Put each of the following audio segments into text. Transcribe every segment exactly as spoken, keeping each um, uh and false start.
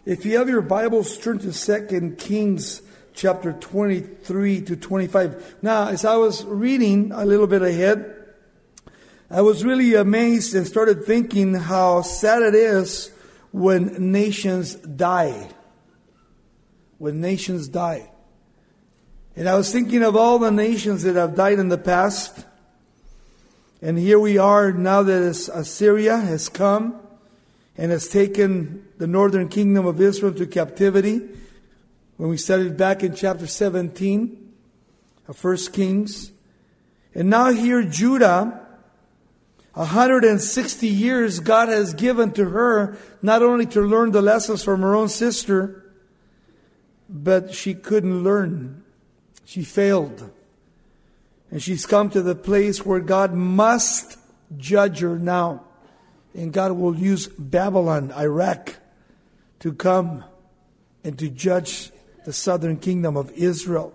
If you have your Bibles, turn to Second Kings chapter twenty-three to twenty-five. Now, as I was reading a little bit ahead, I was really amazed and started thinking how sad it is when nations die. When nations die. And I was thinking of all the nations that have died in the past. And here we are now that Assyria has come and has taken the northern kingdom of Israel to captivity. When we studied back in chapter seventeen of First Kings. And now here Judah, one hundred sixty years God has given to her, not only to learn the lessons from her own sister, but she couldn't learn. She failed. And she's come to the place where God must judge her now. And God will use Babylon, Iraq, to come and to judge the southern kingdom of Israel.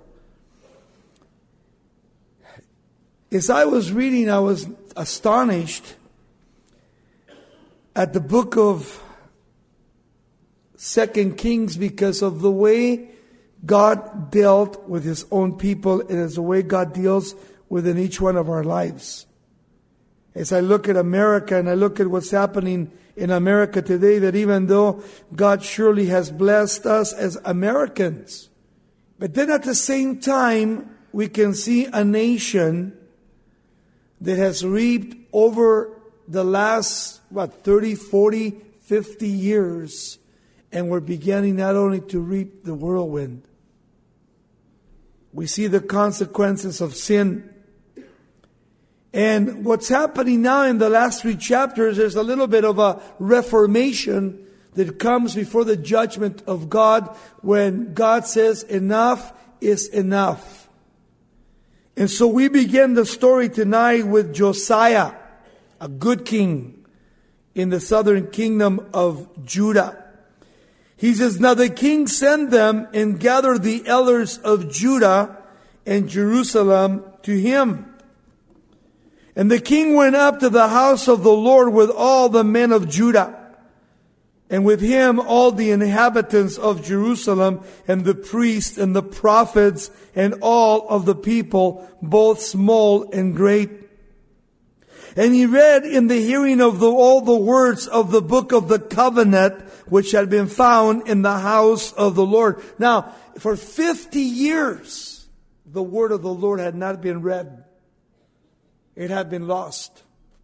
As I was reading, I was astonished at the book of Second Kings because of the way God dealt with His own people, and it's the way God deals within each one of our lives. As I look at America and I look at what's happening in America today, that even though God surely has blessed us as Americans, but then at the same time, we can see a nation that has reaped over the last, what, thirty, forty, fifty years, and we're beginning not only to reap the whirlwind. We see the consequences of sin. And what's happening now in the last three chapters, there's a little bit of a reformation that comes before the judgment of God when God says enough is enough. And so we begin the story tonight with Josiah, a good king in the southern kingdom of Judah. He says, now the king sent them and gathered the elders of Judah and Jerusalem to him. And the king went up to the house of the Lord with all the men of Judah, and with him all the inhabitants of Jerusalem, and the priests and the prophets, and all of the people, both small and great. And he read in the hearing of the, all the words of the book of the covenant, which had been found in the house of the Lord. Now, for fifty years, the word of the Lord had not been read. It had been lost.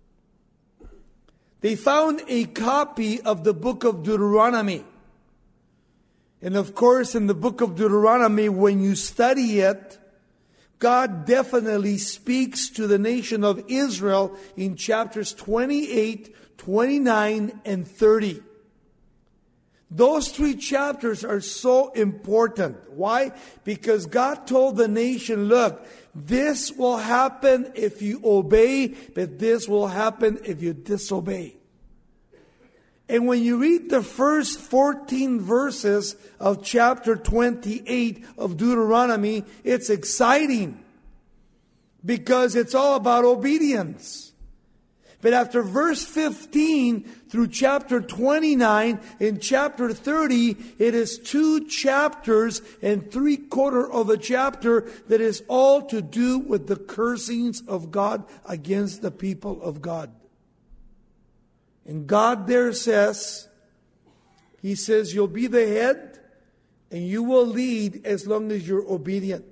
They found a copy of the book of Deuteronomy. And of course, in the book of Deuteronomy, when you study it, God definitely speaks to the nation of Israel in chapters twenty-eight, twenty-nine, and thirty. Those three chapters are so important. Why? Because God told the nation, look, this will happen if you obey, but this will happen if you disobey. And when you read the first fourteen verses of chapter twenty-eight of Deuteronomy, it's exciting because it's all about obedience. But after verse fifteen through chapter twenty-nine, in chapter thirty, it is two chapters and three quarter of a chapter that is all to do with the cursings of God against the people of God. And God there says, He says, you'll be the head and you will lead as long as you're obedient.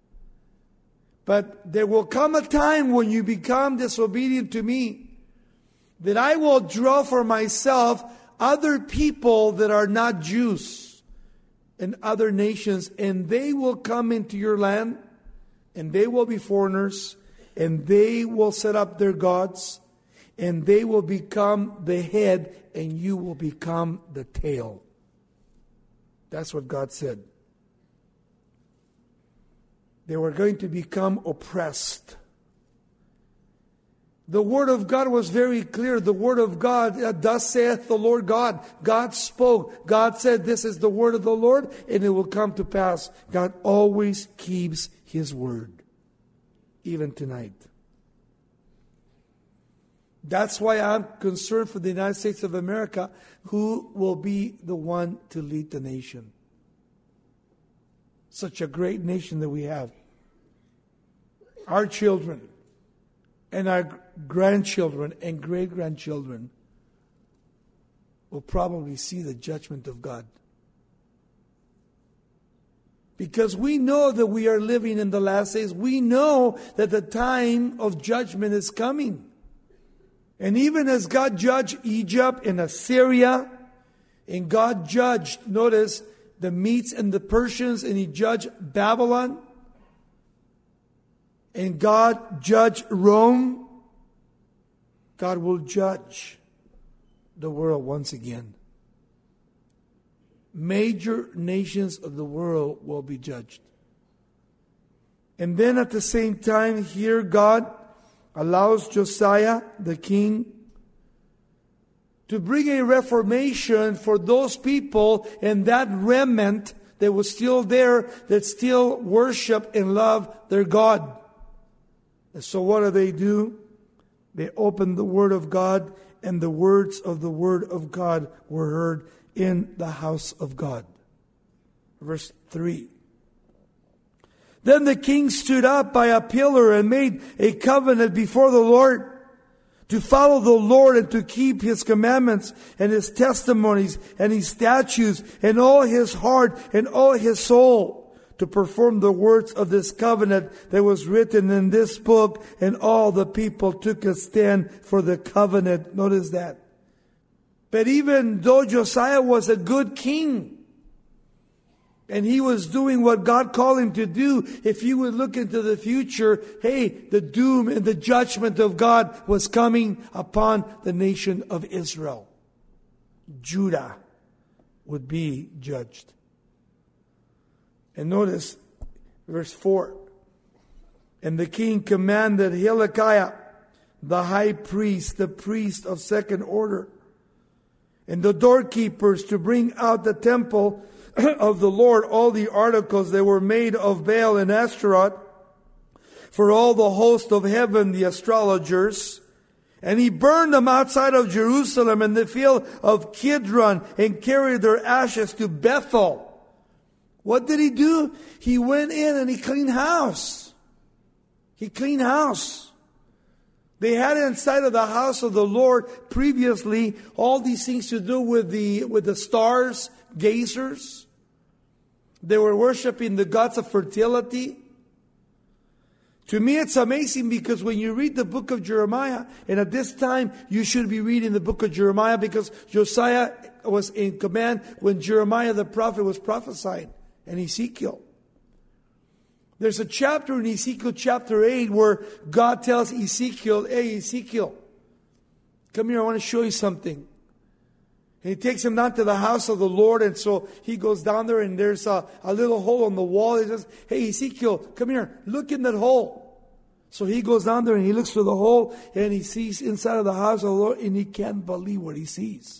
But there will come a time when you become disobedient to me, that I will draw for myself other people that are not Jews and other nations, and they will come into your land, and they will be foreigners, and they will set up their gods, and they will become the head, and you will become the tail. That's what God said. They were going to become oppressed. The Word of God was very clear. The Word of God, uh, thus saith the Lord God. God spoke. God said, this is the Word of the Lord, and it will come to pass. God always keeps His Word, even tonight. That's why I'm concerned for the United States of America, who will be the one to lead the nation. Such a great nation that we have. Our children and our grandchildren and great-grandchildren will probably see the judgment of God. Because we know that we are living in the last days. We know that the time of judgment is coming. And even as God judged Egypt and Assyria, and God judged, notice, the Medes and the Persians, and He judged Babylon, and God judged Rome, God will judge the world once again. Major nations of the world will be judged. And then at the same time, here God allows Josiah, the king, to bring a reformation for those people and that remnant that was still there, that still worship and love their God. And so what do they do? They open the Word of God, and the words of the Word of God were heard in the house of God. Verse three. Then the king stood up by a pillar and made a covenant before the Lord to follow the Lord and to keep His commandments and His testimonies and His statutes and all his heart and all his soul, to perform the words of this covenant that was written in this book. And all the people took a stand for the covenant. Notice that. But even though Josiah was a good king, and he was doing what God called him to do, if you would look into the future, hey, the doom and the judgment of God was coming upon the nation of Israel. Judah would be judged. And notice verse four. And the king commanded Hilkiah, the high priest, the priest of second order, and the doorkeepers to bring out the temple of the Lord all the articles that were made of Baal and Ashtaroth for all the host of heaven, the astrologers. And he burned them outside of Jerusalem in the field of Kidron and carried their ashes to Bethel. What did he do? He went in and he cleaned house. He cleaned house. They had inside of the house of the Lord previously all these things to do with the with the stars, gazers. They were worshiping the gods of fertility. To me, it's amazing because when you read the book of Jeremiah, and at this time you should be reading the book of Jeremiah because Josiah was in command when Jeremiah the prophet was prophesying, and Ezekiel. There's a chapter in Ezekiel chapter eight where God tells Ezekiel, hey Ezekiel, come here, I want to show you something. And he takes him down to the house of the Lord, and so he goes down there and there's a, a little hole in the wall. He says, hey Ezekiel, come here, look in that hole. So he goes down there and he looks through the hole and he sees inside of the house of the Lord, and he can't believe what he sees.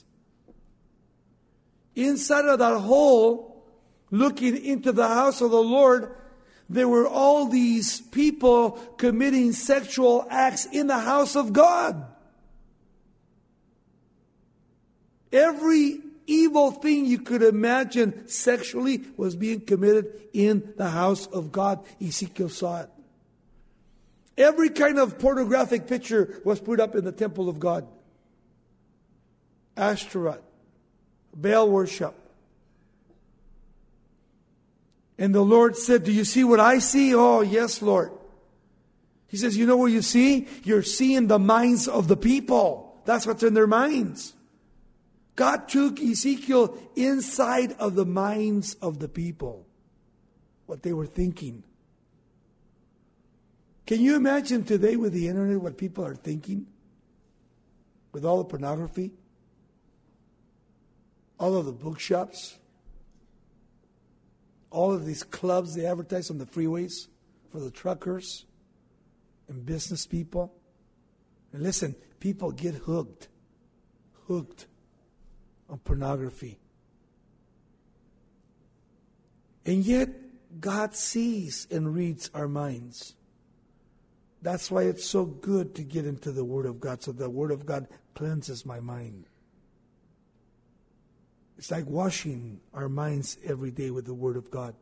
Inside of that hole, looking into the house of the Lord, there were all these people committing sexual acts in the house of God. Every evil thing you could imagine sexually was being committed in the house of God. Ezekiel saw it. Every kind of pornographic picture was put up in the temple of God. Ashtaroth, Baal worship. And the Lord said, do you see what I see? Oh, yes, Lord. He says, you know what you see? You're seeing the minds of the people. That's what's in their minds. God took Ezekiel inside of the minds of the people, what they were thinking. Can you imagine today with the internet what people are thinking? With all the pornography? All of the bookshops? All of these clubs they advertise on the freeways for the truckers and business people? And listen, people get hooked. Hooked. On pornography. And yet, God sees and reads our minds. That's why it's so good to get into the Word of God, so the Word of God cleanses my mind. It's like washing our minds every day with the Word of God.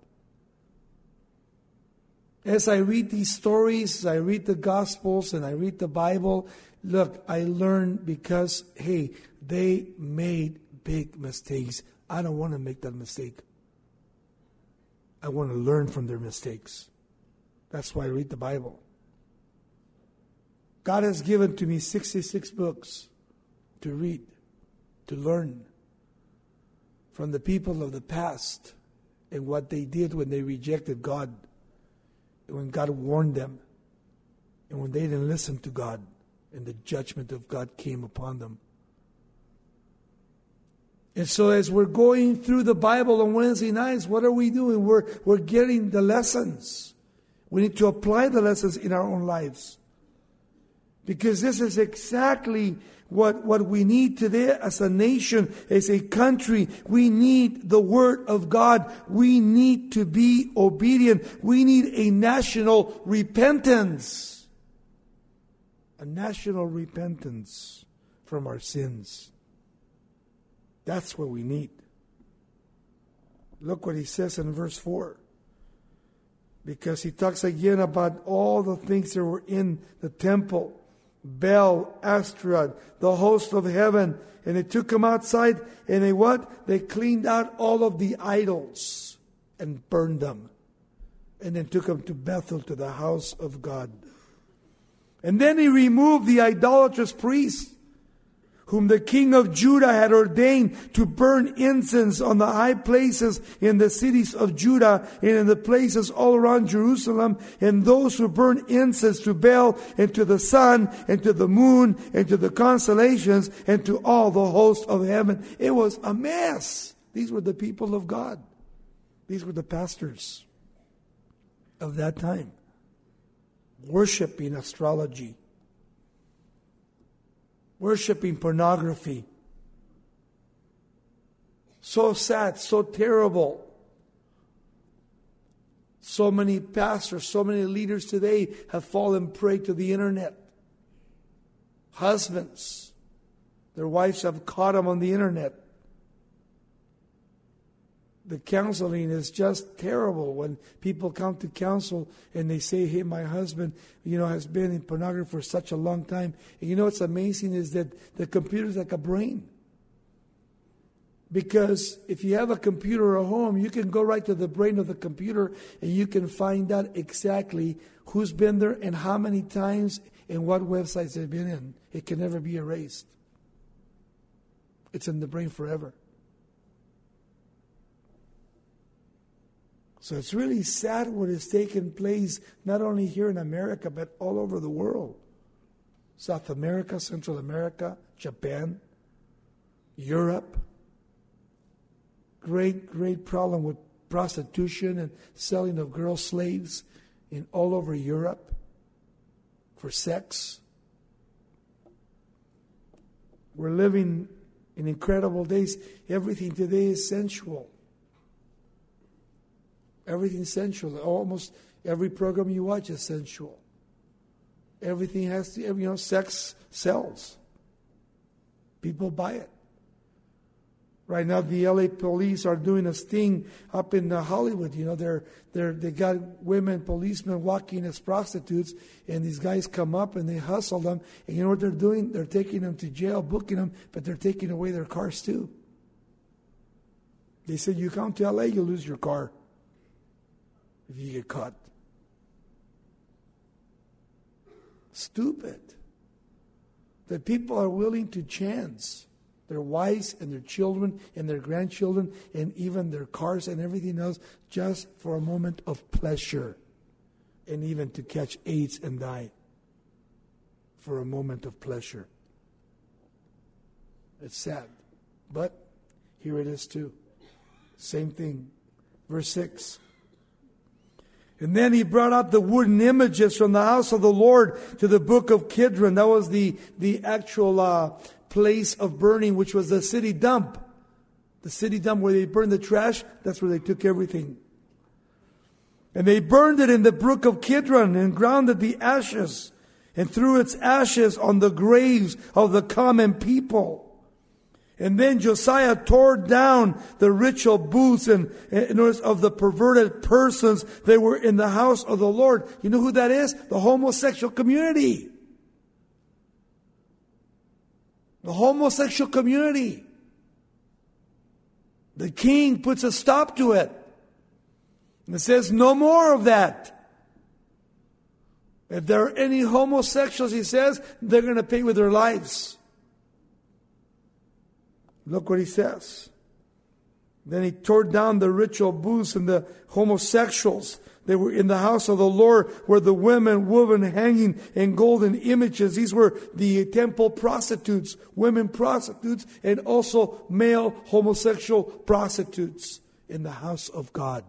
As I read these stories, as I read the Gospels and I read the Bible, look, I learn because, hey, they made big mistakes. I don't want to make that mistake. I want to learn from their mistakes. That's why I read the Bible. God has given to me sixty-six books to read, to learn from the people of the past and what they did when they rejected God, and when God warned them, and when they didn't listen to God, and the judgment of God came upon them. And so as we're going through the Bible on Wednesday nights, what are we doing? We're, we're getting the lessons. We need to apply the lessons in our own lives. Because this is exactly what, what we need today as a nation, as a country. We need the Word of God. We need to be obedient. We need a national repentance. A national repentance from our sins. That's what we need. Look what he says in verse four. Because he talks again about all the things that were in the temple. Baal, Ashtoreth, the host of heaven. And they took them outside and they what? They cleaned out all of the idols and burned them. And then took them to Bethel, to the house of God. And then he removed the idolatrous priests, whom the king of Judah had ordained to burn incense on the high places in the cities of Judah and in the places all around Jerusalem, and those who burn incense to Baal and to the sun and to the moon and to the constellations and to all the hosts of heaven. It was a mess. These were the people of God. These were the pastors of that time, worshiping astrology, worshiping pornography. So sad, so terrible. So many pastors, so many leaders today have fallen prey to the internet. Husbands, their wives have caught them on the internet. The counseling is just terrible when people come to counsel and they say, hey, my husband, you know, has been in pornography for such a long time. And you know what's amazing is that the computer is like a brain. Because if you have a computer at home, you can go right to the brain of the computer and you can find out exactly who's been there and how many times and what websites they've been in. It can never be erased. It's in the brain forever. So it's really sad what has taken place, not only here in America, but all over the world. South America, Central America, Japan, Europe. Great, great problem with prostitution and selling of girl slaves in all over Europe for sex. We're living in incredible days. Everything today is sensual. Everything's sensual. Almost every program you watch is sensual. Everything has to, you know, sex sells. People buy it. Right now, the L A police are doing a sting up in uh, Hollywood. You know, they're they're they got women policemen walking as prostitutes, and these guys come up and they hustle them. And you know what they're doing? They're taking them to jail, booking them, but they're taking away their cars too. They said, "You come to L A, you lose your car if you get caught." Stupid that people are willing to chance their wives and their children and their grandchildren and even their cars and everything else just for a moment of pleasure, and even to catch AIDS and die for a moment of pleasure. It's sad, but here it is too. Same thing. Verse six. And then he brought out the wooden images from the house of the Lord to the brook of Kidron. That was the, the actual uh, place of burning, which was the city dump. The city dump where they burned the trash, that's where they took everything. And they burned it in the brook of Kidron and grounded the ashes and threw its ashes on the graves of the common people. And then Josiah tore down the ritual booths and, and of the perverted persons that were in the house of the Lord. You know who that is? The homosexual community. The homosexual community. The king puts a stop to it. And it says no more of that. If there are any homosexuals, he says, they're going to pay with their lives. Look what he says. Then he tore down the ritual booths and the homosexuals. They were in the house of the Lord, where the women woven hanging in golden images. These were the temple prostitutes, women prostitutes, and also male homosexual prostitutes in the house of God.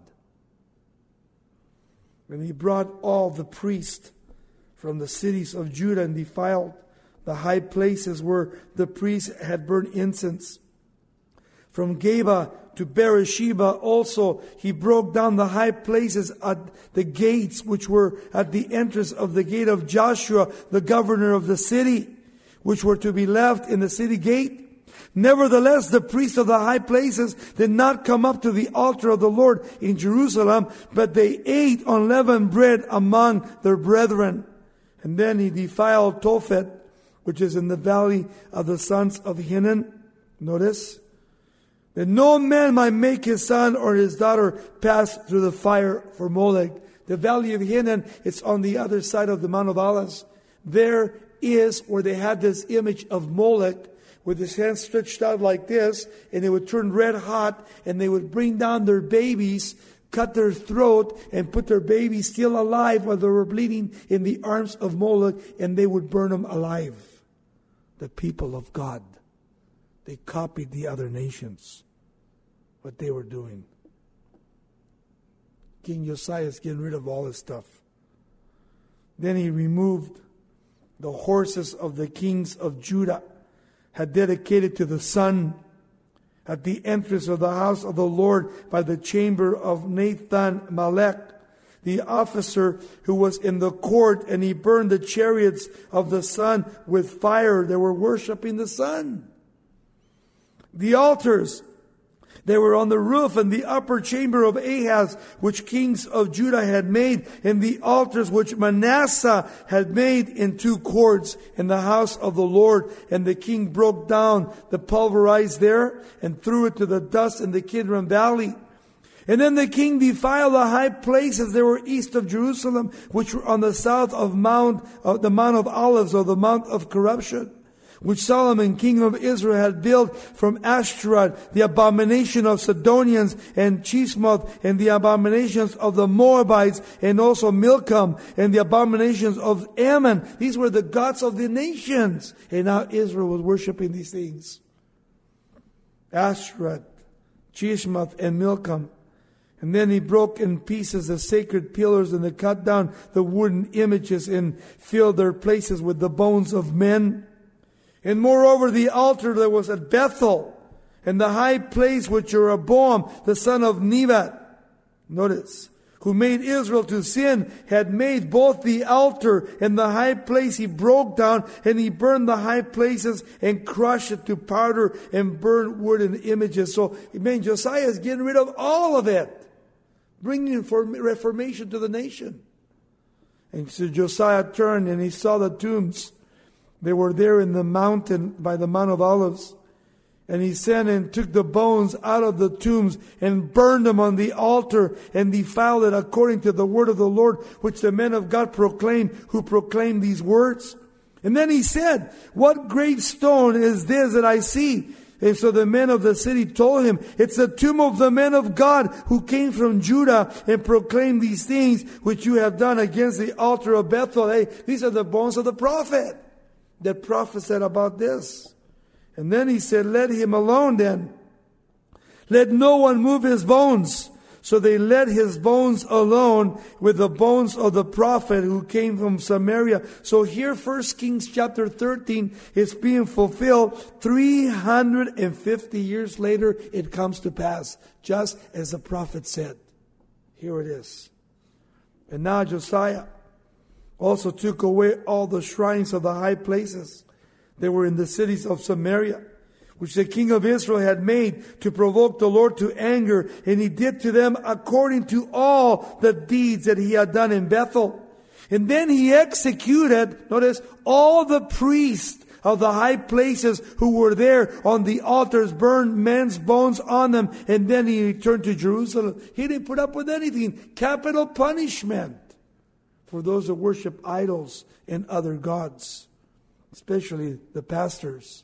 And he brought all the priests from the cities of Judah and defiled the high places where the priests had burned incense. From Geba to Beersheba also he broke down the high places at the gates which were at the entrance of the gate of Joshua, the governor of the city, which were to be left in the city gate. Nevertheless, the priests of the high places did not come up to the altar of the Lord in Jerusalem, but they ate unleavened bread among their brethren. And then he defiled Tophet, which is in the valley of the sons of Hinnom. Notice, that no man might make his son or his daughter pass through the fire for Molech. The valley of Hinnom, it's on the other side of the Mount of Olives. There is where they had this image of Molech with his hands stretched out like this, and they would turn red hot, and they would bring down their babies, cut their throat, and put their babies still alive while they were bleeding in the arms of Molech, and they would burn them alive. The people of God. They copied the other nations, what they were doing. King Josiah is getting rid of all this stuff. Then he removed the horses of the kings of Judah, had dedicated to the sun, at the entrance of the house of the Lord by the chamber of Nathan Malek, the officer who was in the court, and he burned the chariots of the sun with fire. They were worshiping the sun. The altars, they were on the roof and the upper chamber of Ahaz, which kings of Judah had made, and the altars which Manasseh had made in two courts in the house of the Lord. And the king broke down the pulverized there and threw it to the dust in the Kidron Valley. And then the king defiled the high places that were east of Jerusalem, which were on the south of Mount, of the Mount of Olives, or the Mount of Corruption, which Solomon, king of Israel, had built from Ashtaroth, the abomination of Sidonians, and Chemosh, and the abominations of the Moabites, and also Milcom, and the abominations of Ammon. These were the gods of the nations. And now Israel was worshiping these things. Ashtaroth, Chemosh, and Milcom. And then he broke in pieces the sacred pillars, and they cut down the wooden images and filled their places with the bones of men. And moreover, the altar that was at Bethel, and the high place which Jeroboam, the son of Nebat, notice, who made Israel to sin, had made both the altar and the high place he broke down, and he burned the high places and crushed it to powder and burned wooden images. So, man, Josiah is getting rid of all of it, bringing reformation to the nation. And so Josiah turned and he saw the tombs. They were there in the mountain by the Mount of Olives. And he sent and took the bones out of the tombs and burned them on the altar and defiled it according to the word of the Lord, which the men of God proclaimed, who proclaimed these words. And then he said, "What great stone is this that I see?" And so the men of the city told him, "It's the tomb of the men of God who came from Judah and proclaimed these things which you have done against the altar of Bethel." Hey, these are the bones of the prophet that prophesied about this. And then he said, "Let him alone then. Let no one move his bones." So they let his bones alone with the bones of the prophet who came from Samaria. So here First Kings chapter thirteen is being fulfilled. three hundred fifty years later, it comes to pass, just as the prophet said. Here it is. And now Josiah also took away all the shrines of the high places that were in the cities of Samaria, which the king of Israel had made to provoke the Lord to anger. And he did to them according to all the deeds that he had done in Bethel. And then he executed, notice, all the priests of the high places who were there on the altars, burned men's bones on them. And then he returned to Jerusalem. He didn't put up with anything. Capital punishment for those that worship idols and other gods, especially the pastors.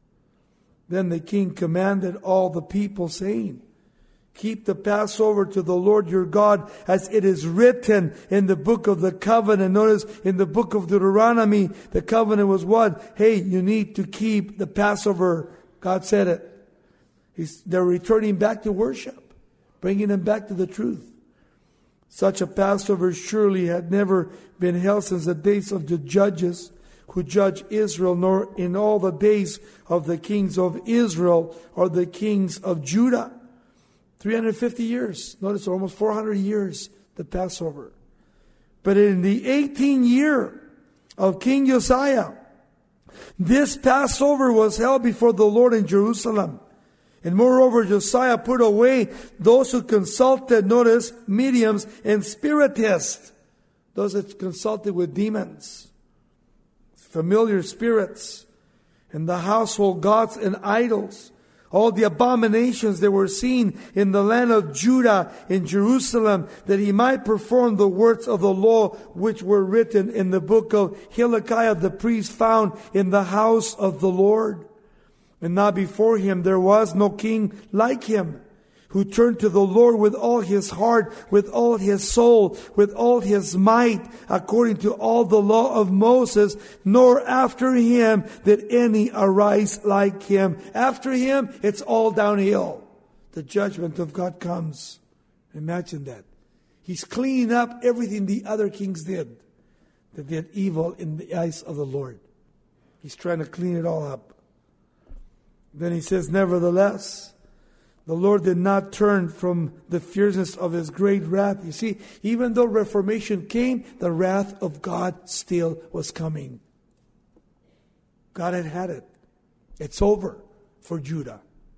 Then the king commanded all the people, saying, keep the Passover to the Lord your God, as it is written in the book of the covenant. Notice in the book of Deuteronomy, the covenant was what? Hey, you need to keep the Passover. God said it. He's, they're returning back to worship, bringing them back to the truth. Such a Passover surely had never been held since the days of the judges who judged Israel, nor in all the days of the kings of Israel or the kings of Judah. three hundred fifty years. Notice almost four hundred years, the Passover. But in the eighteenth year of King Josiah, this Passover was held before the Lord in Jerusalem. And moreover, Josiah put away those who consulted, notice, mediums and spiritists. Those that consulted with demons, familiar spirits, and the household gods and idols. All the abominations that were seen in the land of Judah, in Jerusalem, that he might perform the words of the law which were written in the book of Hilkiah the priest, found in the house of the Lord. And now before him there was no king like him, who turned to the Lord with all his heart, with all his soul, with all his might, according to all the law of Moses, nor after him did any arise like him. After him, it's all downhill. The judgment of God comes. Imagine that. He's cleaning up everything the other kings did, that did evil in the eyes of the Lord. He's trying to clean it all up. Then he says, nevertheless, the Lord did not turn from the fierceness of his great wrath. You see, even though Reformation came, the wrath of God still was coming. God had had it. It's over for Judah.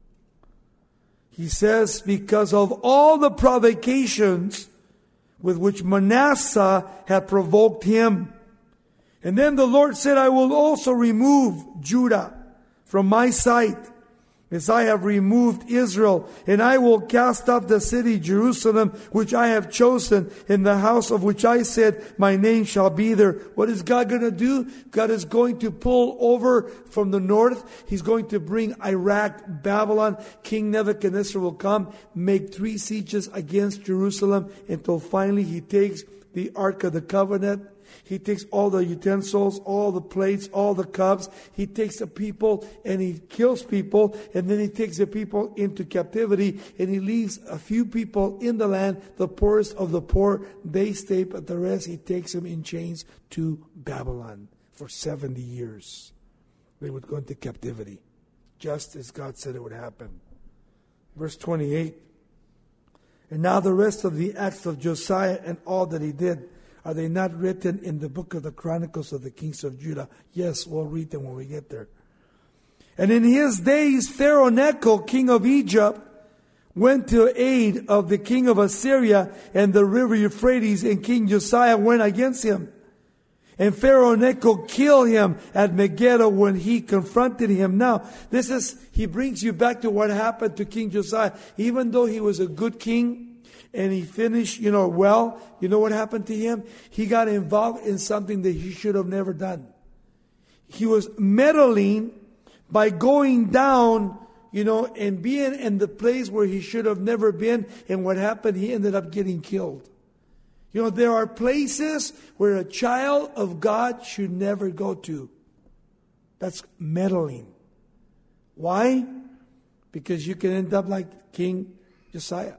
He says, because of all the provocations with which Manasseh had provoked him. And then the Lord said, I will also remove Judah from my sight, as I have removed Israel, and I will cast off the city Jerusalem, which I have chosen, in the house of which I said, my name shall be there. What is God going to do? God is going to pull over from the north. He's going to bring Iraq, Babylon. King Nebuchadnezzar will come, make three sieges against Jerusalem, until finally he takes the Ark of the Covenant. He takes all the utensils, all the plates, all the cups. He takes the people and he kills people. And then he takes the people into captivity. And he leaves a few people in the land, the poorest of the poor. They stay, but the rest he takes them in chains to Babylon for seventy years. They would go into captivity, just as God said it would happen. Verse twenty-eight. And now the rest of the acts of Josiah and all that he did, are they not written in the book of the Chronicles of the Kings of Judah? Yes, we'll read them when we get there. And in his days, Pharaoh Necho, king of Egypt, went to aid of the king of Assyria and the river Euphrates, and King Josiah went against him. And Pharaoh Necho killed him at Megiddo when he confronted him. Now, this is, he brings you back to what happened to King Josiah. Even though he was a good king, and he finished, you know, well, you know what happened to him? He got involved in something that he should have never done. He was meddling by going down, you know, and being in the place where he should have never been. And what happened? He ended up getting killed. You know, there are places where a child of God should never go to. That's meddling. Why? Because you can end up like King Josiah.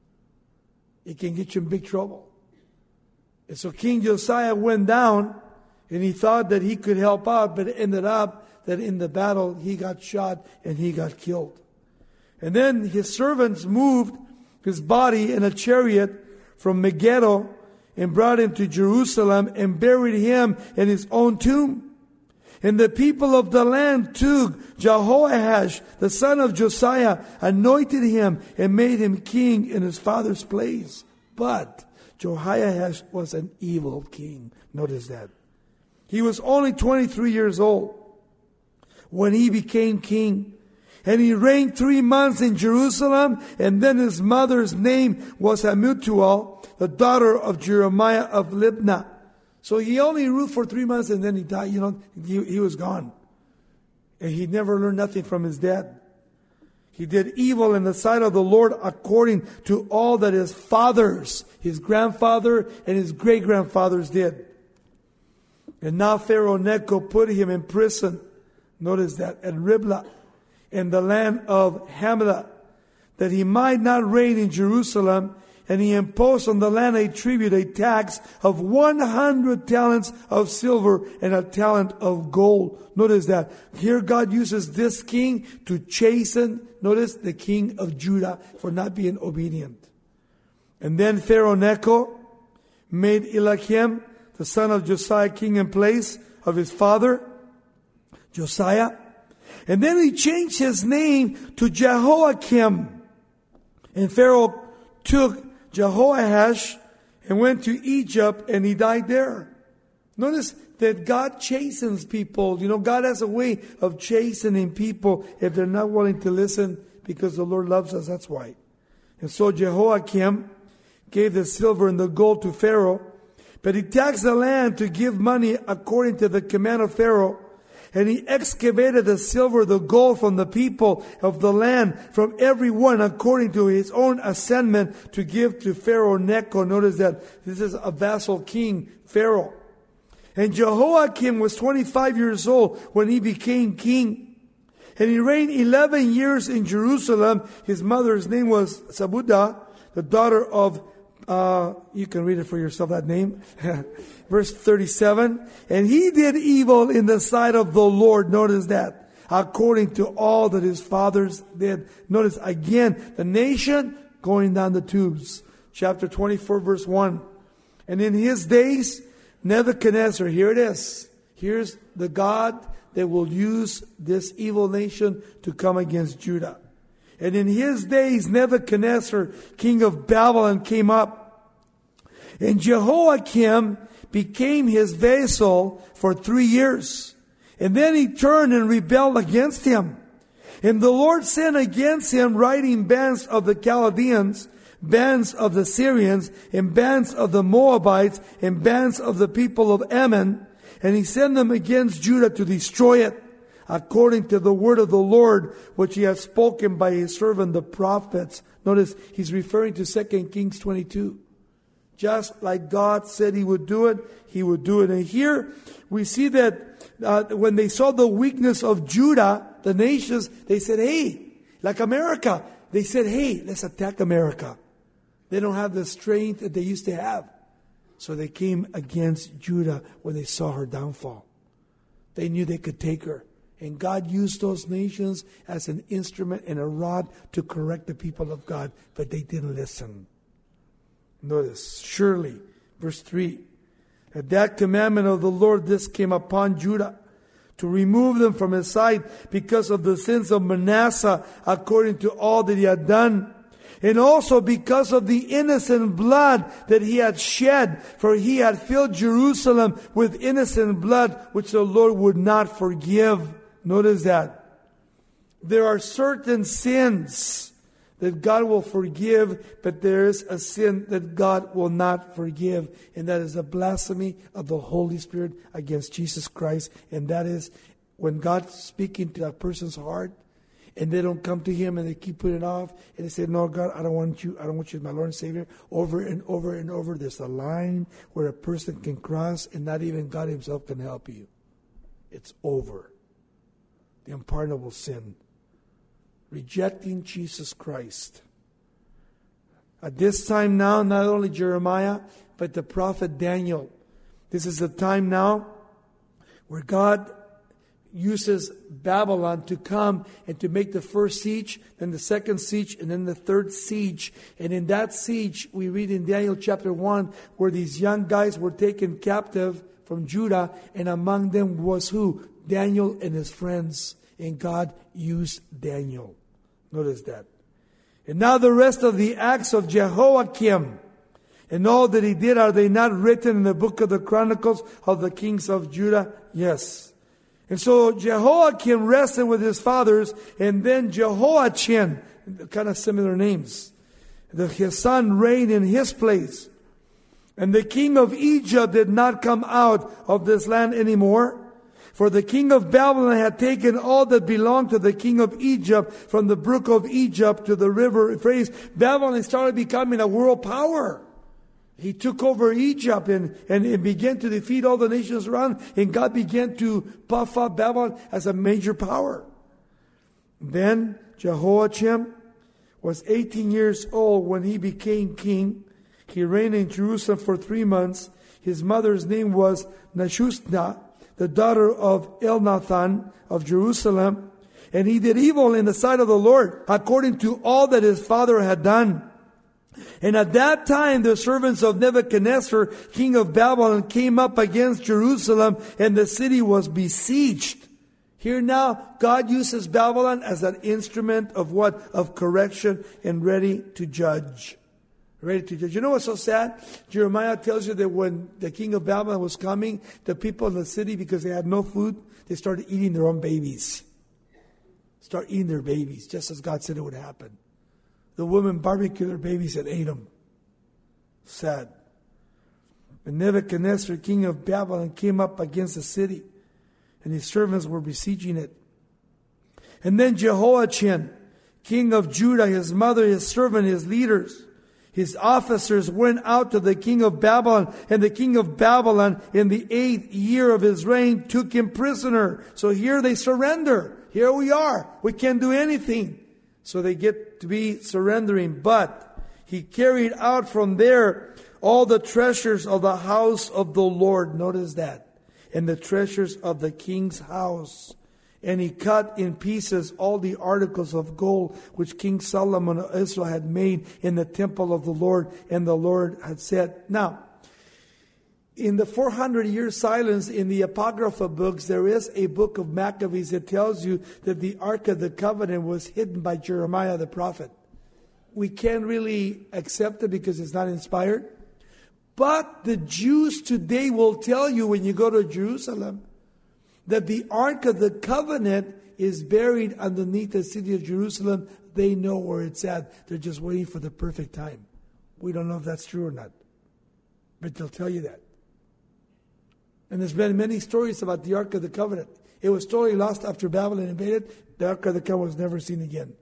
It can get you in big trouble. And so King Josiah went down, and he thought that he could help out, but it ended up that in the battle he got shot and he got killed. And then his servants moved his body in a chariot from Megiddo and brought him to Jerusalem and buried him in his own tomb. And the people of the land took Jehoash, the son of Josiah, anointed him and made him king in his father's place. But Jehoash was an evil king. Notice that. He was only twenty-three years old when he became king. And he reigned three months in Jerusalem. And then his mother's name was Hamutal, the daughter of Jeremiah of Libnah. So he only ruled for three months and then he died. You know, he, he was gone. And he never learned nothing from his dad. He did evil in the sight of the Lord according to all that his fathers, his grandfather and his great-grandfathers did. And now Pharaoh Necho put him in prison. Notice that. At Riblah, in the land of Hamath, that he might not reign in Jerusalem. And he imposed on the land a tribute, a tax of one hundred talents of silver and a talent of gold. Notice that. Here God uses this king to chasten, notice, the king of Judah for not being obedient. And then Pharaoh Necho made Eliakim, the son of Josiah, king in place of his father, Josiah. And then he changed his name to Jehoiakim. And Pharaoh took Jehoash and went to Egypt and he died there. Notice that God chastens people. You know, God has a way of chastening people if they're not willing to listen because the Lord loves us. That's why. And so Jehoiakim gave the silver and the gold to Pharaoh, but he taxed the land to give money according to the command of Pharaoh. And he excavated the silver, the gold from the people of the land, from every one according to his own assessment, to give to Pharaoh Necho. Notice that this is a vassal king, Pharaoh. And Jehoiakim was twenty-five years old when he became king. And he reigned eleven years in Jerusalem. His mother's name was Sabudah, the daughter of, uh, you can read it for yourself, that name. Verse thirty-seven, and he did evil in the sight of the Lord. Notice that. According to all that his fathers did. Notice again, the nation going down the tubes. Chapter twenty-four, verse one. And in his days, Nebuchadnezzar, here it is. Here's the God that will use this evil nation to come against Judah. And in his days, Nebuchadnezzar, king of Babylon, came up. And Jehoiakim became his vassal for three years. And then he turned and rebelled against him. And the Lord sent against him riding bands of the Chaldeans, bands of the Syrians, and bands of the Moabites, and bands of the people of Ammon. And he sent them against Judah to destroy it, according to the word of the Lord, which he has spoken by his servant the prophets. Notice he's referring to Second Kings twenty-two. Just like God said he would do it, he would do it. And here we see that uh, when they saw the weakness of Judah, the nations, they said, hey, like America, they said, hey, let's attack America. They don't have the strength that they used to have. So they came against Judah when they saw her downfall. They knew they could take her. And God used those nations as an instrument and a rod to correct the people of God. But they didn't listen. Notice, surely, verse three, at that commandment of the Lord, this came upon Judah, to remove them from his sight because of the sins of Manasseh, according to all that he had done. And also because of the innocent blood that he had shed, for he had filled Jerusalem with innocent blood, which the Lord would not forgive. Notice that. There are certain sins that God will forgive, but there is a sin that God will not forgive. And that is a blasphemy of the Holy Spirit against Jesus Christ. And that is when God's speaking to a person's heart and they don't come to him and they keep putting it off. And they say, no, God, I don't want you. I don't want you as my Lord and Savior. Over and over and over. There's a line where a person can cross and not even God himself can help you. It's over. The unpardonable sin. Rejecting Jesus Christ. At this time now, not only Jeremiah, but the prophet Daniel. This is the time now where God uses Babylon to come and to make the first siege, then the second siege, and then the third siege. And in that siege, we read in Daniel chapter one, where these young guys were taken captive from Judah, and among them was who? Daniel and his friends. And God used Daniel. Notice that. And now the rest of the acts of Jehoiakim and all that he did, are they not written in the book of the Chronicles of the kings of Judah? Yes. And so Jehoiakim rested with his fathers, and then Jehoiachin, kind of similar names, the, his son reigned in his place. And the king of Egypt did not come out of this land anymore. For the king of Babylon had taken all that belonged to the king of Egypt, from the brook of Egypt to the river Euphrates. Babylon started becoming a world power. He took over Egypt and, and, and began to defeat all the nations around. And God began to puff up Babylon as a major power. Then Jehoiachin was eighteen years old when he became king. He reigned in Jerusalem for three months. His mother's name was Nehushta, the daughter of Elnathan of Jerusalem. And he did evil in the sight of the Lord, according to all that his father had done. And at that time, the servants of Nebuchadnezzar, king of Babylon, came up against Jerusalem, and the city was besieged. Here now, God uses Babylon as an instrument of what? Of correction, and ready to judge. Ready to judge. You know what's so sad? Jeremiah tells you that when the king of Babylon was coming, the people in the city, because they had no food, they started eating their own babies. Start eating their babies, just as God said it would happen. The women barbecued their babies and ate them. Sad. And Nebuchadnezzar, king of Babylon, came up against the city, and his servants were besieging it. And then Jehoiachin, king of Judah, his mother, his servant, his leaders, his officers went out to the king of Babylon, and the king of Babylon, in the eighth year of his reign, took him prisoner. So here they surrender. Here we are. We can't do anything. So they get to be surrendering. But he carried out from there all the treasures of the house of the Lord. Notice that. And the treasures of the king's house. And he cut in pieces all the articles of gold which King Solomon of Israel had made in the temple of the Lord. And the Lord had said. Now, in the four hundred year silence in the Apocrypha books, there is a book of Maccabees that tells you that the Ark of the Covenant was hidden by Jeremiah the prophet. We can't really accept it because it's not inspired. But the Jews today will tell you when you go to Jerusalem that the Ark of the Covenant is buried underneath the city of Jerusalem. They know where it's at. They're just waiting for the perfect time. We don't know if that's true or not. But they'll tell you that. And there's been many stories about the Ark of the Covenant. It was totally lost after Babylon invaded. The Ark of the Covenant was never seen again.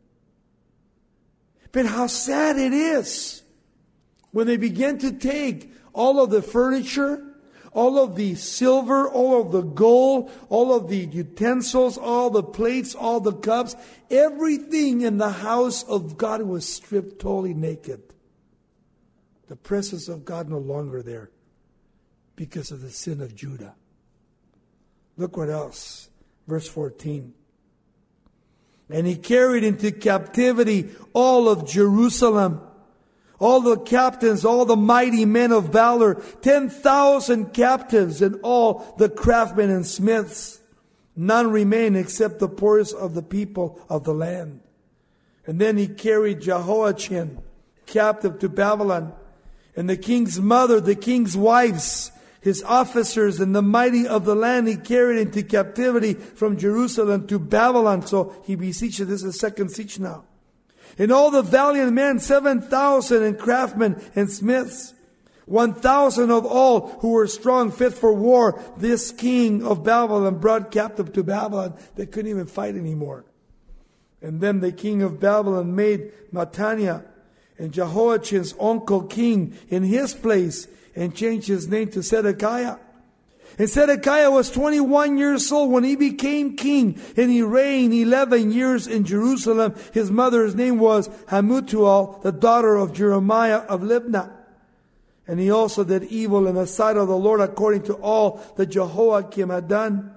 But how sad it is when they begin to take all of the furniture, all of the silver, all of the gold, all of the utensils, all the plates, all the cups, everything in the house of God was stripped totally naked. The presence of God no longer there because of the sin of Judah. Look what else. Verse fourteen. And he carried into captivity all of Jerusalem, all the captains, all the mighty men of valor, ten thousand captives, and all the craftsmen and smiths. None remain except the poorest of the people of the land. And then he carried Jehoiachin captive to Babylon, and the king's mother, the king's wives, his officers, and the mighty of the land he carried into captivity from Jerusalem to Babylon. So he besieged. This is the second siege now. And all the valiant men, seven thousand, and craftsmen and smiths, one thousand of all who were strong, fit for war, this king of Babylon brought captive to Babylon. They couldn't even fight anymore. And then the king of Babylon made Mattaniah and Jehoiachin's uncle king in his place, and changed his name to Zedekiah. And Zedekiah was twenty-one years old when he became king, and he reigned eleven years in Jerusalem. His mother's name was Hamutual, the daughter of Jeremiah of Libnah. And he also did evil in the sight of the Lord according to all that Jehoiakim had done.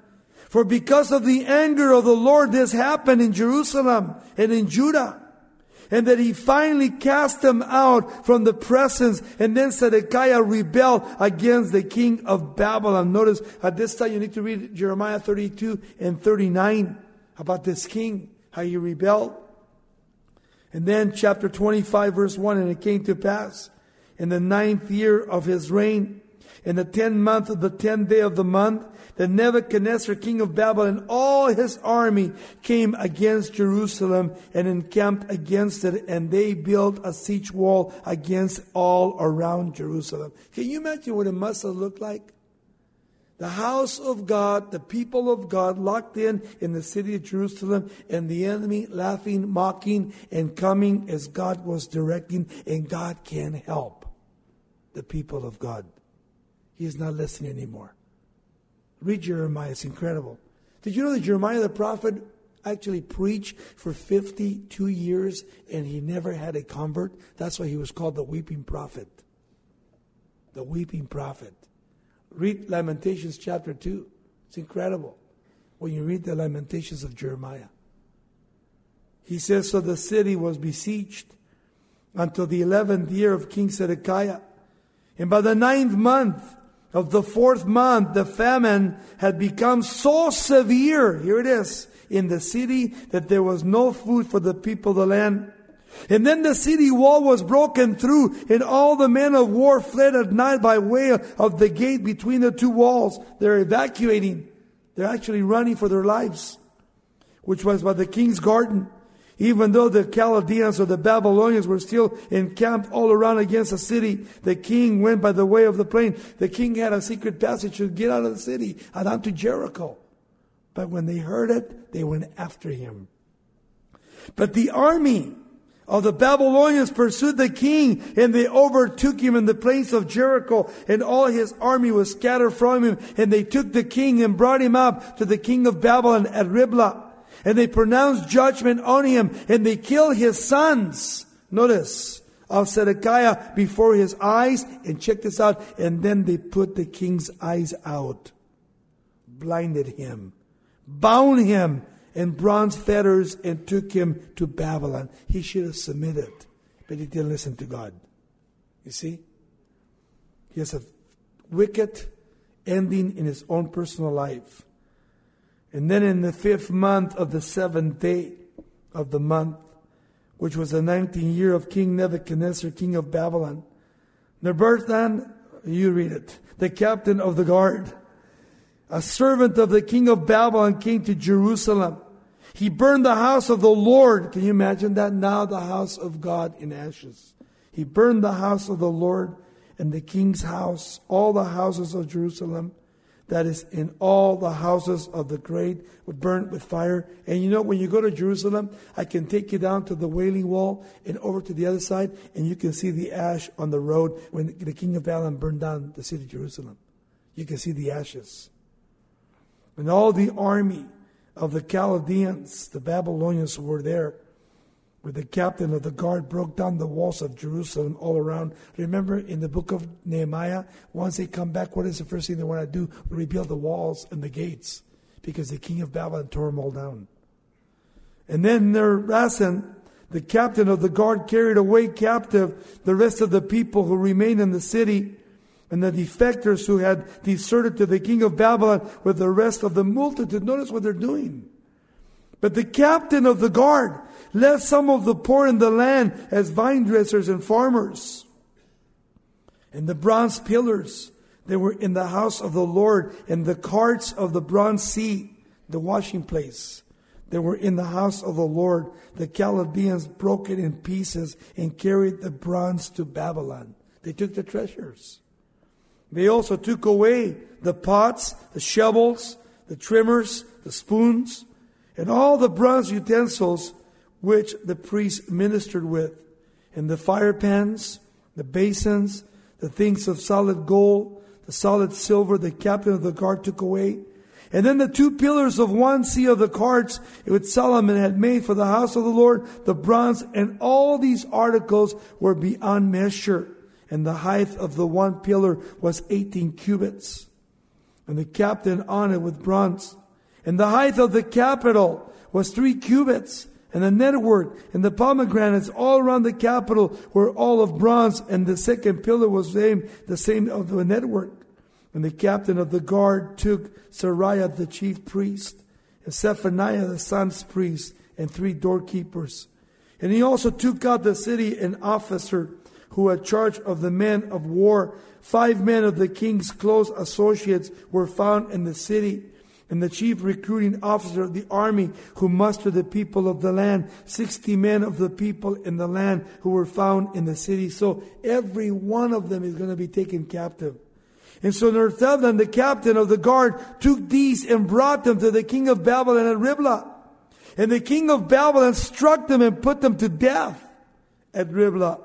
For because of the anger of the Lord, this happened in Jerusalem and in Judah. And that he finally cast them out from the presence. And then Zedekiah rebelled against the king of Babylon. Notice at this time you need to read Jeremiah thirty-two and thirty-nine about this king, how he rebelled. And then chapter twenty-five verse one, and it came to pass in the ninth year of his reign, in the tenth month of the tenth day of the month, that Nebuchadnezzar, king of Babylon, and all his army came against Jerusalem and encamped against it, and they built a siege wall against all around Jerusalem. Can you imagine what it must have looked like? The house of God, the people of God locked in in the city of Jerusalem, and the enemy laughing, mocking, and coming as God was directing, and God can help the people of God. He is not listening anymore. Read Jeremiah, it's incredible. Did you know that Jeremiah the prophet actually preached for fifty-two years and he never had a convert? That's why he was called the weeping prophet. The weeping prophet. Read Lamentations chapter two. It's incredible when you read the Lamentations of Jeremiah. He says, so the city was besieged until the eleventh year of King Zedekiah. And by the ninth month of the fourth month, the famine had become so severe, here it is, in the city, that there was no food for the people of the land. And then the city wall was broken through, and all the men of war fled at night by way of the gate between the two walls. They're evacuating. They're actually running for their lives, which was by the king's garden. Even though the Chaldeans or the Babylonians were still encamped all around against the city, the king went by the way of the plain. The king had a secret passage to get out of the city and down to Jericho. But when they heard it, they went after him. But the army of the Babylonians pursued the king, and they overtook him in the plains of Jericho, and all his army was scattered from him. And they took the king and brought him up to the king of Babylon at Riblah. And they pronounced judgment on him, and they killed his sons. Notice, of Zedekiah before his eyes. And check this out. And then they put the king's eyes out, blinded him, bound him in bronze fetters, and took him to Babylon. He should have submitted, but he didn't listen to God. You see? He has a wicked ending in his own personal life. And then in the fifth month of the seventh day of the month, which was the nineteenth year of King Nebuchadnezzar, king of Babylon, Nebuchadnezzar, you read it, the captain of the guard, a servant of the king of Babylon, came to Jerusalem. He burned the house of the Lord. Can you imagine that? Now the house of God in ashes. He burned the house of the Lord and the king's house, all the houses of Jerusalem. That is, in all the houses of the great were burnt with fire. And you know, when you go to Jerusalem, I can take you down to the Wailing Wall and over to the other side, and you can see the ash on the road when the king of Babylon burned down the city of Jerusalem. You can see the ashes. And all the army of the Chaldeans, the Babylonians, were there, where the captain of the guard broke down the walls of Jerusalem all around. Remember in the book of Nehemiah, once they come back, what is the first thing they want to do? Rebuild the walls and the gates, because the king of Babylon tore them all down. And then Nerasan, the captain of the guard, carried away captive the rest of the people who remained in the city, and the defectors who had deserted to the king of Babylon with the rest of the multitude. Notice what they're doing. But the captain of the guard left some of the poor in the land as vine dressers and farmers. And the bronze pillars, they were in the house of the Lord, and the carts of the bronze sea, the washing place, they were in the house of the Lord. The Chaldeans broke it in pieces and carried the bronze to Babylon. They took the treasures. They also took away the pots, the shovels, the trimmers, the spoons, and all the bronze utensils which the priests ministered with, and the fire pans, the basins, the things of solid gold, the solid silver the captain of the guard took away. And then the two pillars of one sea of the carts which Solomon had made for the house of the Lord, the bronze, and all these articles were beyond measure. And the height of the one pillar was eighteen cubits. And the captain on it with bronze. And the height of the capital was three cubits, and the network and the pomegranates all around the capital were all of bronze, and the second pillar was same, the same of the network. And the captain of the guard took Seraiah the chief priest, and Zephaniah the son's priest, and three doorkeepers. And he also took out the city an officer who had charge of the men of war. Five men of the king's close associates were found in the city. And the chief recruiting officer of the army who mustered the people of the land, sixty men of the people in the land who were found in the city. So every one of them is going to be taken captive. And so Netanel, the captain of the guard, took these and brought them to the king of Babylon at Riblah. And the king of Babylon struck them and put them to death at Riblah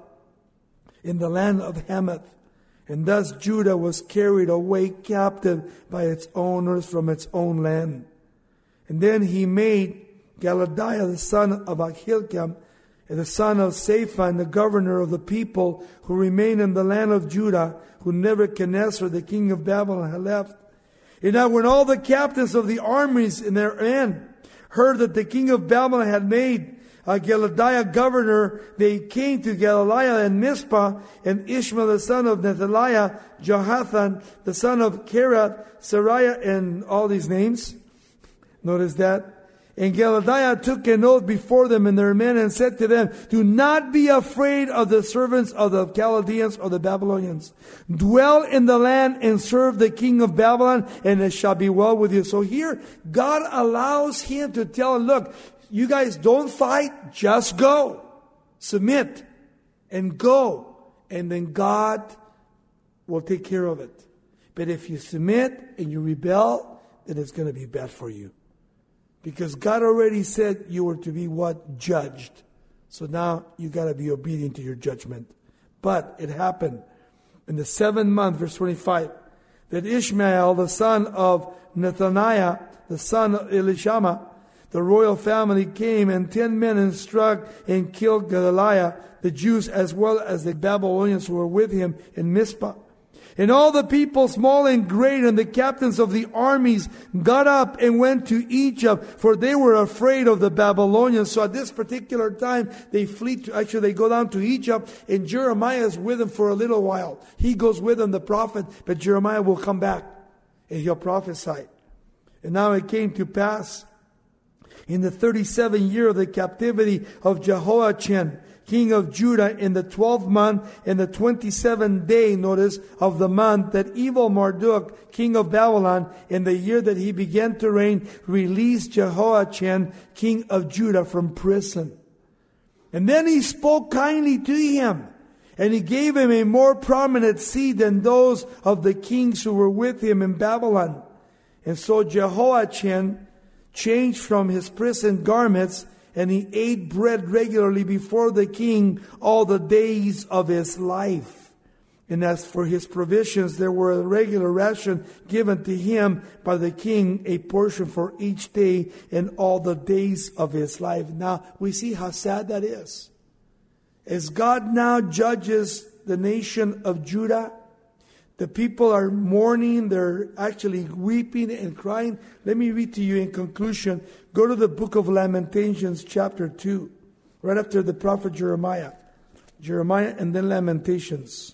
in the land of Hamath. And thus Judah was carried away captive by its owners from its own land. And then he made Galadiah the son of Ahilkam, and the son of Shaphan, the governor of the people who remained in the land of Judah, who Nebuchadnezzar, the king of Babylon, had left. And now when all the captains of the armies in their end heard that the king of Babylon had made Uh, Galadiah governor, they came to Galaliah and Mizpah, and Ishmael the son of Nethaliah, Jehohanan the son of Kerath, Seraiah, and all these names. Notice that. And Galadiah took an oath before them and their men and said to them, do not be afraid of the servants of the Chaldeans or the Babylonians. Dwell in the land and serve the king of Babylon, and it shall be well with you. So here, God allows him to tell him, look, you guys don't fight, just go. Submit and go. And then God will take care of it. But if you submit and you rebel, then it's going to be bad for you. Because God already said you were to be what? Judged. So now you got to be obedient to your judgment. But it happened in the seventh month, verse twenty-five, that Ishmael, the son of Nethaniah, the son of Elishama, the royal family came, and ten men and struck and killed Gedaliah, the Jews, as well as the Babylonians who were with him in Mizpah. And all the people, small and great, and the captains of the armies got up and went to Egypt, for they were afraid of the Babylonians. So at this particular time, they flee to, actually they go down to Egypt, and Jeremiah is with them for a little while. He goes with them, the prophet, but Jeremiah will come back, and he'll prophesy. And now it came to pass, in the thirty-seventh year of the captivity of Jehoiachin, king of Judah, in the twelfth month, in the twenty-seventh day, notice, of the month, that evil Marduk, king of Babylon, in the year that he began to reign, released Jehoiachin, king of Judah, from prison. And then he spoke kindly to him, and he gave him a more prominent seat than those of the kings who were with him in Babylon. And so Jehoiachin changed from his prison garments, and he ate bread regularly before the king all the days of his life. And as for his provisions, there were a regular ration given to him by the king, a portion for each day in all the days of his life. Now, we see how sad that is. As God now judges the nation of Judah, the people are mourning, they're actually weeping and crying. Let me read to you in conclusion. Go to the book of Lamentations, chapter two, right after the prophet Jeremiah. Jeremiah and then Lamentations,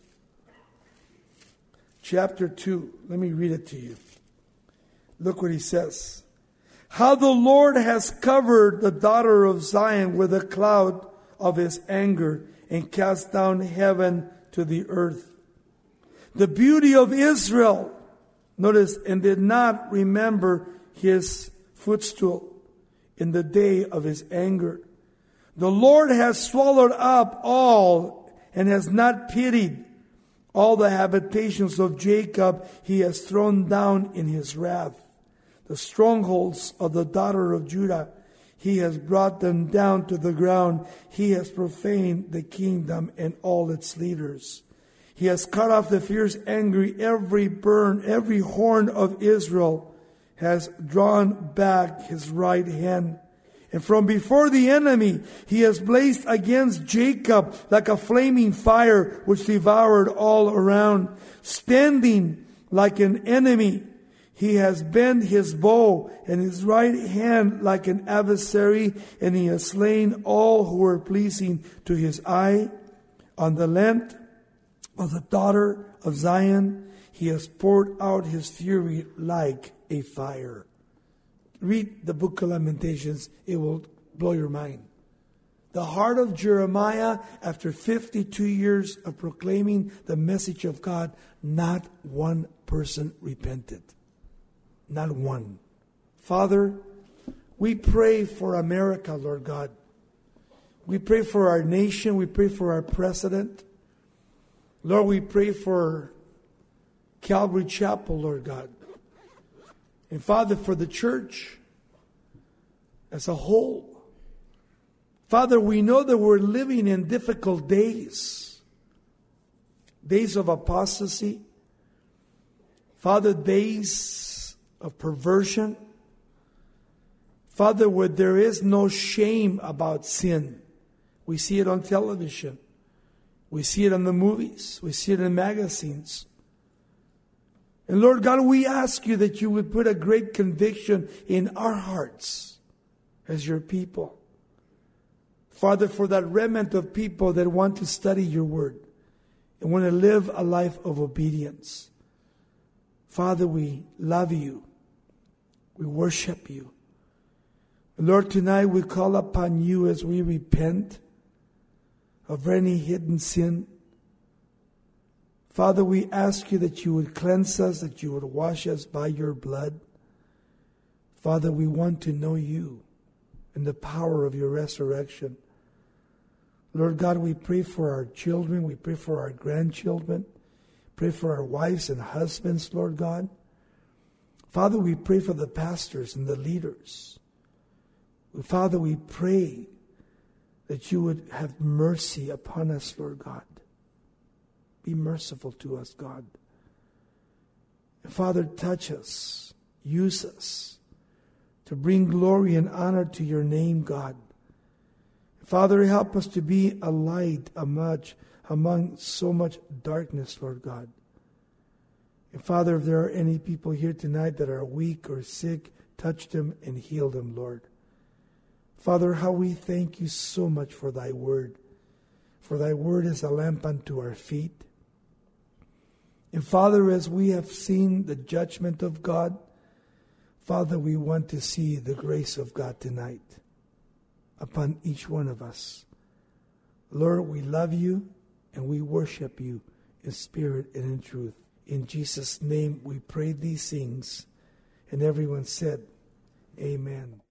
chapter two. Let me read it to you. Look what he says. How the Lord has covered the daughter of Zion with a cloud of his anger and cast down heaven to the earth. The beauty of Israel, notice, and did not remember his footstool in the day of his anger. The Lord has swallowed up all and has not pitied all the habitations of Jacob. He has thrown down in his wrath the strongholds of the daughter of Judah. He has brought them down to the ground. He has profaned the kingdom and all its leaders. He has cut off the fierce angry, every burn, every horn of Israel has drawn back his right hand. And from before the enemy, he has blazed against Jacob like a flaming fire which devoured all around. Standing like an enemy, He has bent his bow and his right hand like an adversary, and he has slain all who were pleasing to his eye. On the land of the daughter of Zion, he has poured out his fury like a fire. Read the book of Lamentations. It will blow your mind. The heart of Jeremiah, after fifty-two years of proclaiming the message of God, not one person repented. Not one. Father, we pray for America, Lord God. We pray for our nation. We pray for our president. Lord, we pray for Calvary Chapel, Lord God. And Father, for the church as a whole. Father, we know that we're living in difficult days. Days of apostasy. Father, days of perversion. Father, where there is no shame about sin. We see it on television. We see it on the movies. We see it in magazines. And Lord God, we ask you that you would put a great conviction in our hearts as your people. Father, for that remnant of people that want to study your word and want to live a life of obedience. Father, we love you. We worship you. Lord, tonight we call upon you as we repent of any hidden sin. Father, we ask you that you would cleanse us, that you would wash us by your blood. Father, we want to know you and the power of your resurrection. Lord God, we pray for our children. We pray for our grandchildren. Pray for our wives and husbands, Lord God. Father, we pray for the pastors and the leaders. Father, we pray that you would have mercy upon us, Lord God. Be merciful to us, God. And Father, touch us. Use us to bring glory and honor to your name, God. Father, help us to be a light among, among so much darkness, Lord God. And Father, if there are any people here tonight that are weak or sick, touch them and heal them, Lord. Father, how we thank you so much for thy word. For thy word is a lamp unto our feet. And Father, as we have seen the judgment of God, Father, we want to see the grace of God tonight upon each one of us. Lord, we love you and we worship you in spirit and in truth. In Jesus' name we pray these things. And everyone said, amen.